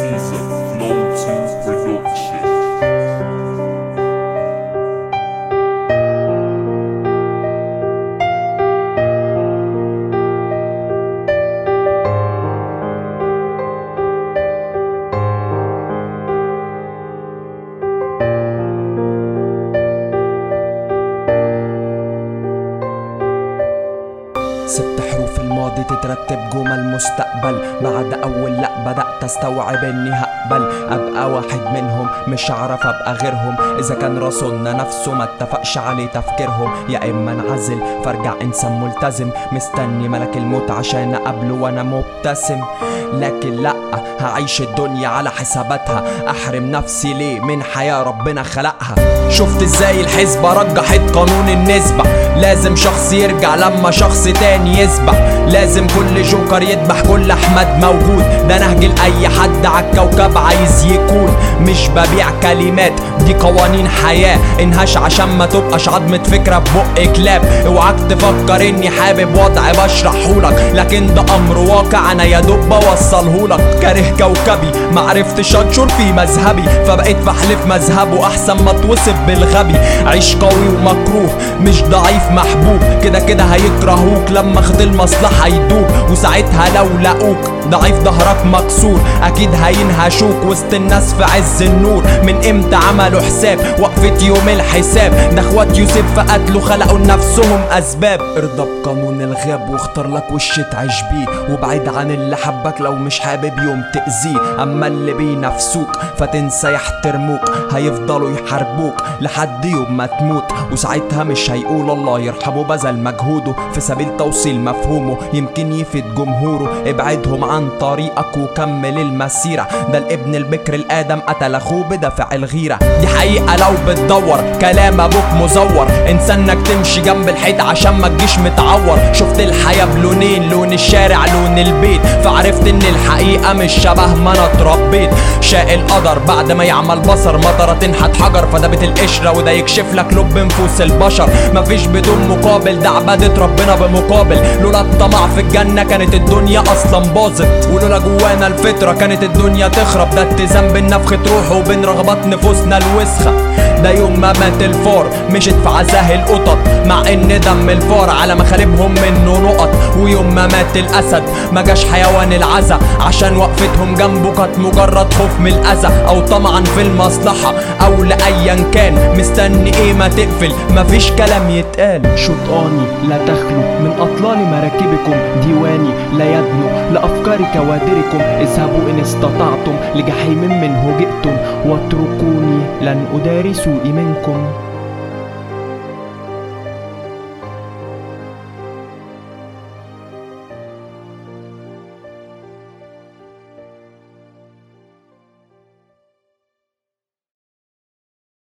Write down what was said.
Caesar, Flow 2 Production. ست حروف الماضي تترتب جمل مستقبل. بعد اول لا بدأت استوعب اني هقبل ابقى واحد منهم، مش هعرف ابقى غيرهم. اذا كان رسولنا نفسه ما اتفقش عليه تفكيرهم، يا اما انعزل فارجع انسان ملتزم مستني ملك الموت عشان اقابله وانا مبتسم. لكن لا، هعيش الدنيا على حساباتها، احرم نفسي ليه من حياة ربنا خلقها. شفت ازاي الحسبة رجحت قانون النسبة، لازم شخص يرجع لما شخص تاني يسبق، لازم كل جوكر يذبح كل احمد موجود. ده نهج لاي حد عالكوكب عايز يكون، مش ببيع كلمات دي قوانين حياة. انهاش عشان ما تبقاش عضمة فكرة ببق كلاب. اوعاك تفكر اني حابب وضع بشرحهولك، لكن ده امر واقع انا يدوب بوصلهولك. كاره كوكبي معرفتش انشر في مذهبي، فبقيت بحلف مذهبه احسن ما توصف بالغبي. عيش قوي ومكروه مش ضعيف محبوب، كده كده هيكرهوك لما خد المصلحة يدوب. وساعتها لو لقوك ضعيف ظهرك مكسور، اكيد هينهشوك وسط الناس في عز النور. من امتى عملوا حساب وقفة يوم الحساب؟ ده اخوات يوسف فقتلوا خلقوا لنفسهم اسباب. ارضى بقانون الغاب واختار لك وش تعيش بيه، وابعد عن اللي حبك لو مش حابب يوم تأذيه. اما اللي بينافسوك فتنسى يحترموك، هيفضلوا يحاربوك لحد يوم ما تموت. وساعتها مش هيقول الله يرحمه بذل مجهوده في سبيل توصيل مفهومه، يمكن يفيد جمهوره. ابعدهم عن طريقك وكمل المسيرة، ده الابن البكر الادم قتل اخوه بدافع الغيرة. دي حقيقة لو بتدور كلام ابوك مزور، انسى انك تمشي جنب الحيط عشان ما تجيش متعور. شفت الحياة بلونين، لون الشارع لون البيت، فعرفت ان الحقيقة مش شبه ما انا اتربيت. شاء القدر بعد ما يعمل بصر مطرة تنحت حجر، فدابت القشرة وده يكشف لك لب نفوس البشر. مفيش بدون مقابل، ده عبادة ربنا بمقابل. لولا الطمع في الجنة كانت الدنيا اصلا باظت، ولولا جوانا الفطرة كانت الدنيا تخرب. ده اتزان بين نفخة روحه وبين رغبات نفوسنا الوسخة. ده يوم ما مات الفار مشت في عزاه القطط، مع ان دم الفار على مخالبهم منه نقط. ويوم ما مات الاسد ما جاش حيوان العزا، عشان وقفتهم جنبه كانت مجرد خوف من الاذى، او طمعا في المصلحة او لايا كان. مستني ايه ما تقفل، مفيش كلام يتقال. شطاني لا تخلو من اطلال مراكبكم، ديواني لا يدنو لافكار كوادركم. اذهبوا ان استطعتم لجحيم منه جئتم، واتركوني لن اداري سوء منكم.